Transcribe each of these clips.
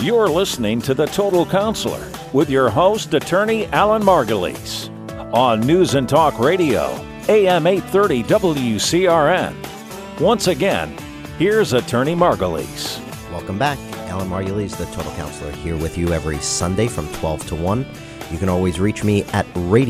You're listening to The Total Counselor with your host, Attorney Alan Margulies, on News and Talk Radio, AM 830 WCRN. Once again, here's Attorney Margulies. Welcome back. Alan Margulies, The Total Counselor, here with you every Sunday from 12 to 1. You can always reach me at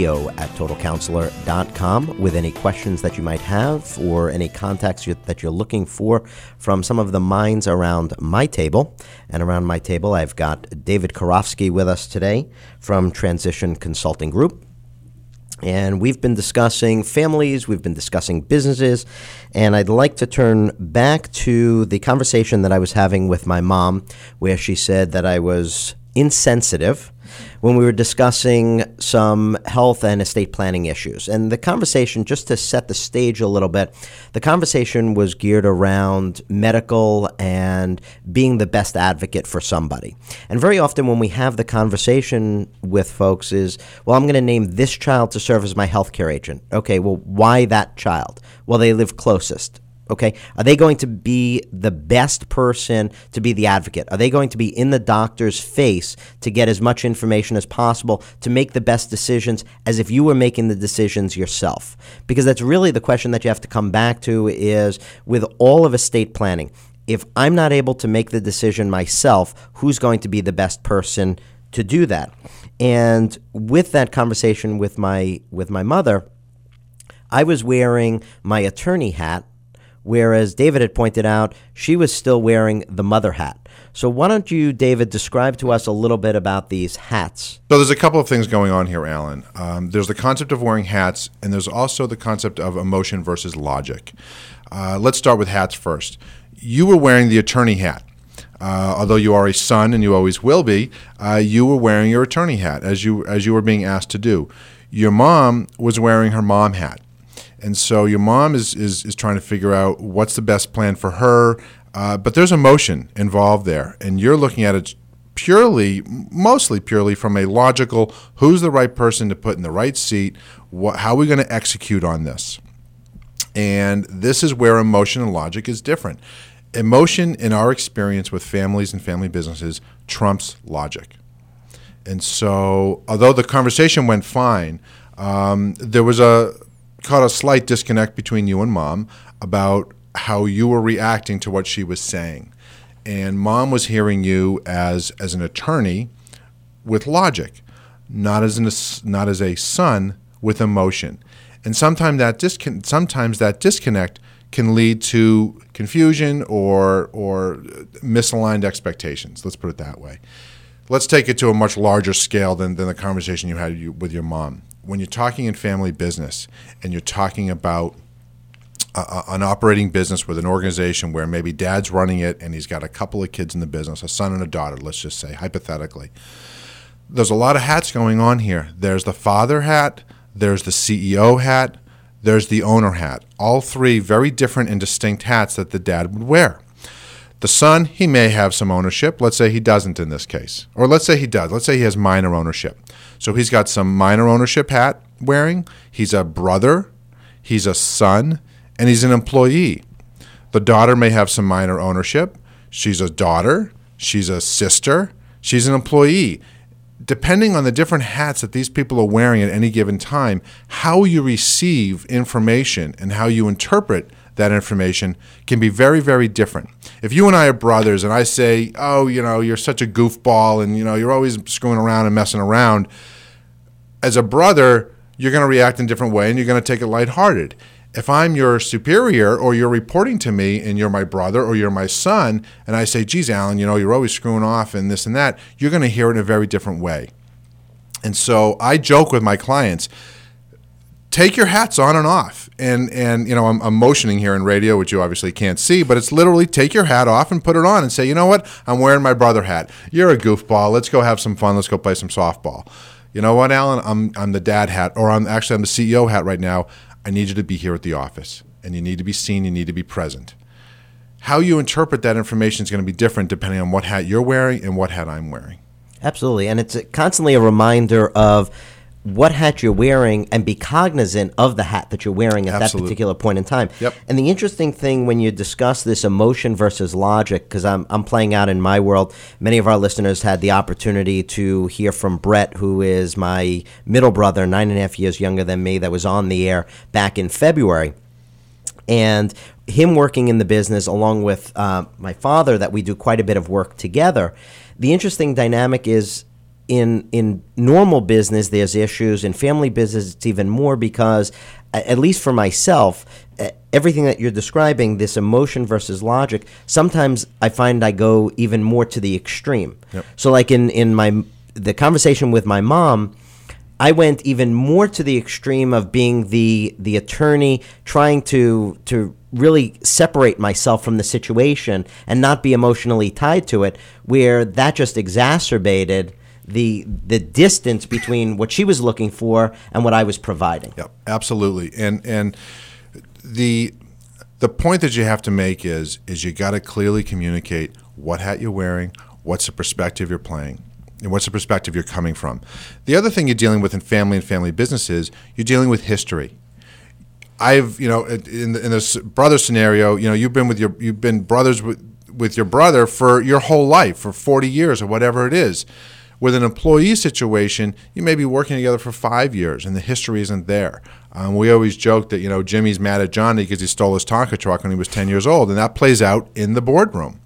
radio@totalcounselor.com with any questions that you might have or any contacts that you're looking for from some of the minds around my table. And around my table, I've got David Karofsky with us today from Transition Consulting Group. And we've been discussing families, we've been discussing businesses, and I'd like to turn back to the conversation that I was having with my mom, where she said that I was insensitive when we were discussing some health and estate planning issues. And the conversation, just to set the stage a little bit, the conversation was geared around medical and being the best advocate for somebody. And very often when we have the conversation with folks is, well, I'm going to name this child to serve as my healthcare agent. Okay, well, why that child? Well, they live closest. Okay, are they going to be the best person to be the advocate? Are they going to be in the doctor's face to get as much information as possible to make the best decisions as if you were making the decisions yourself? Because that's really the question that you have to come back to is with all of estate planning, if I'm not able to make the decision myself, who's going to be the best person to do that? And with that conversation with my mother, I was wearing my attorney hat, whereas David had pointed out she was still wearing the mother hat. So why don't you, David, describe to us a little bit about these hats? So there's a couple of things going on here, Alan. There's the concept of wearing hats, and there's also the concept of emotion versus logic. Let's start with hats first. You were wearing the attorney hat. Although you are a son, and you always will be, you were wearing your attorney hat as you were being asked to do. Your mom was wearing her mom hat. And so your mom is trying to figure out what's the best plan for her, but there's emotion involved there. And you're looking at it mostly purely from a logical, who's the right person to put in the right seat, how are we going to execute on this? And this is where emotion and logic is different. Emotion, in our experience with families and family businesses, trumps logic. And so although the conversation went fine, there was caught a slight disconnect between you and Mom about how you were reacting to what she was saying. And Mom was hearing you as an attorney with logic, not as a son with emotion. And sometimes that disconnect can lead to confusion or misaligned expectations. Let's put it that way. Let's take it to a much larger scale than the conversation you had with your mom. When you're talking in family business and you're talking about an operating business with an organization where maybe dad's running it and he's got a couple of kids in the business, a son and a daughter, let's just say, hypothetically, there's a lot of hats going on here. There's the father hat, there's the CEO hat, there's the owner hat. All three very different and distinct hats that the dad would wear. The son, he may have some ownership. Let's say he doesn't in this case. Or let's say he does. Let's say he has minor ownership. So he's got some minor ownership hat wearing. He's a brother. He's a son. And he's an employee. The daughter may have some minor ownership. She's a daughter. She's a sister. She's an employee. Depending on the different hats that these people are wearing at any given time, how you receive information and how you interpret that information can be very, very different. If you and I are brothers and I say, oh, you're such a goofball and, you're always screwing around and messing around, as a brother, you're going to react in a different way and you're going to take it lighthearted. If I'm your superior or you're reporting to me and you're my brother or you're my son and I say, geez, Alan, you're always screwing off and this and that, you're going to hear it in a very different way. And so I joke with my clients, take your hats on and off. And I'm motioning here in radio, which you obviously can't see, but it's literally take your hat off and put it on and say, you know what? I'm wearing my brother hat. You're a goofball. Let's go have some fun. Let's go play some softball. You know what, Alan? I'm the dad hat, or I'm the CEO hat right now. I need you to be here at the office, and you need to be seen. You need to be present. How you interpret that information is going to be different depending on what hat you're wearing and what hat I'm wearing. Absolutely, and it's constantly a reminder of what hat you're wearing and be cognizant of the hat that you're wearing at that particular point in time. Yep. And the interesting thing when you discuss this emotion versus logic, because I'm playing out in my world, many of our listeners had the opportunity to hear from Brett, who is my middle brother, 9.5 years younger than me, that was on the air back in February. And him working in the business along with my father, that we do quite a bit of work together. The interesting dynamic is in normal business, there's issues. In family business, it's even more because, at least for myself, everything that you're describing, this emotion versus logic, sometimes I find I go even more to the extreme. Yep. So like in the conversation with my mom, I went even more to the extreme of being the attorney, trying to really separate myself from the situation and not be emotionally tied to it, where that just exacerbated the distance between what she was looking for and what I was providing. Yep, absolutely. And the point that you have to make is you got to clearly communicate what hat you're wearing, what's the perspective you're playing, and what's the perspective you're coming from. The other thing you're dealing with in family and family businesses, you're dealing with history. In this brother scenario, you've been brothers with your brother for your whole life, for 40 years or whatever it is. With an employee situation, you may be working together for 5 years, and the history isn't there. We always joke that Jimmy's mad at Johnny because he stole his Tonka truck when he was 10 years old, and that plays out in the boardroom.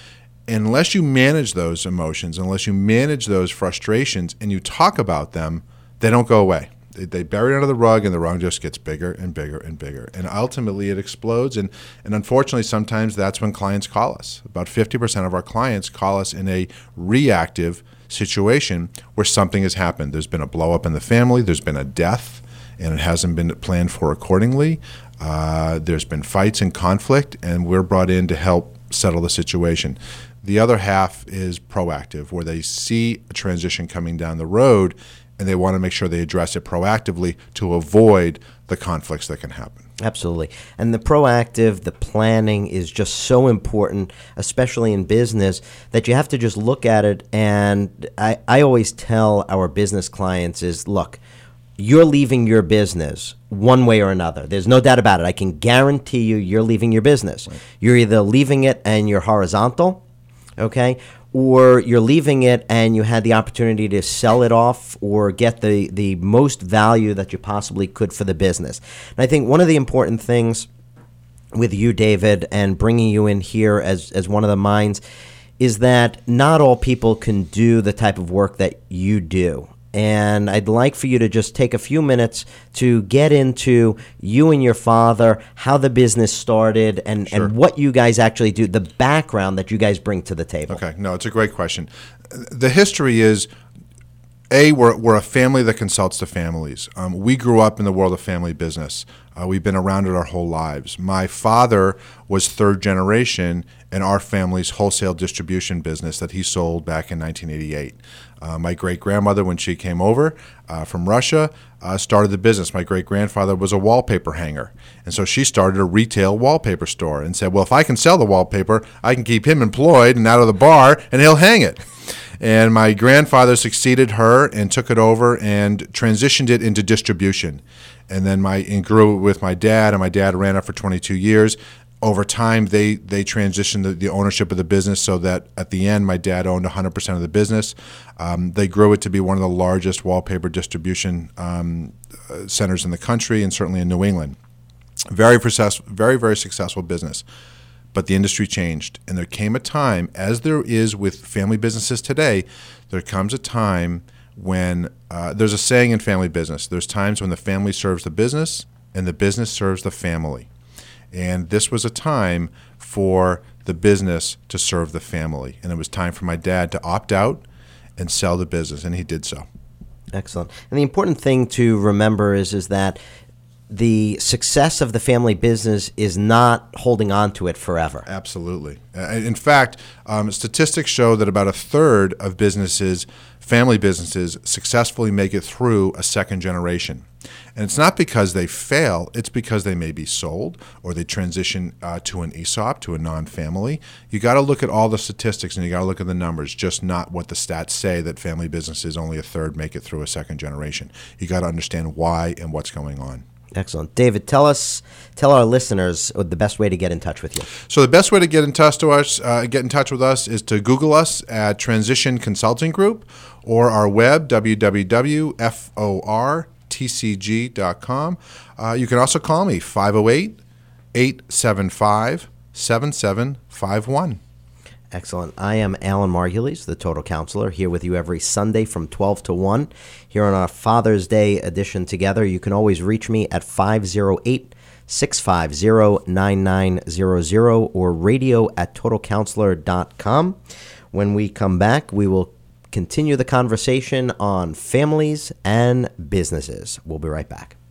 Unless you manage those emotions, unless you manage those frustrations, and you talk about them, they don't go away. They bury it under the rug, and the rug just gets bigger and bigger and bigger. And ultimately, it explodes. And unfortunately, sometimes that's when clients call us. About 50% of our clients call us in a reactive situation where something has happened. There's been a blow up in the family. There's been a death, and it hasn't been planned for accordingly. There's been fights and conflict, and we're brought in to help settle the situation. The other half is proactive, where they see a transition coming down the road, and they want to make sure they address it proactively to avoid the conflicts that can happen. Absolutely. And the proactive, the planning is just so important, especially in business, that you have to just look at it. And I always tell our business clients is, look, you're leaving your business one way or another. There's no doubt about it. I can guarantee you're leaving your business. Right. You're either leaving it and you're horizontal, okay, or you're leaving it and you had the opportunity to sell it off or get the most value that you possibly could for the business. And I think one of the important things with you, David, and bringing you in here as one of the minds is that not all people can do the type of work that you do. And I'd like for you to just take a few minutes to get into you and your father, how the business started, and what you guys actually do, the background that you guys bring to the table. Okay. No, it's a great question. The history is, we're a family that consults to families. We grew up in the world of family business. We've been around it our whole lives. My father was third generation in our family's wholesale distribution business that he sold back in 1988. My great-grandmother, when she came over from Russia, started the business. My great-grandfather was a wallpaper hanger, and so she started a retail wallpaper store and said, well, if I can sell the wallpaper, I can keep him employed and out of the bar, and he'll hang it. And my grandfather succeeded her and took it over and transitioned it into distribution. And then grew with my dad, and my dad ran it for 22 years. Over time, they transitioned the ownership of the business so that at the end, my dad owned 100% of the business. They grew it to be one of the largest wallpaper distribution centers in the country, and certainly in New England. Very, very successful business. But the industry changed, and there came a time, as there is with family businesses today, there comes a time when there's a saying in family business, there's times when the family serves the business and the business serves the family. And this was a time for the business to serve the family. And it was time for my dad to opt out and sell the business, and he did so. Excellent. And the important thing to remember is that the success of the family business is not holding on to it forever. Absolutely. In fact, statistics show that about a third of businesses, family businesses, successfully make it through a second generation. And it's not because they fail, it's because they may be sold or they transition to an ESOP, to a non-family. You got to look at all the statistics and you got to look at the numbers, just not what the stats say that family businesses, only a third make it through a second generation. You got to understand why and what's going on. Excellent. David, tell our listeners the best way to get in touch with you. So the best way to get in touch with us is to Google us at Transition Consulting Group or our web, www.fortcg.com. You can also call me, 508-875-7751. Excellent. I am Alan Margulies, the Total Counselor, here with you every Sunday from 12 to 1 here on our Father's Day edition together. You can always reach me at 508-650-9900 or radio@totalcounselor.com. When we come back, we will continue the conversation on families and businesses. We'll be right back.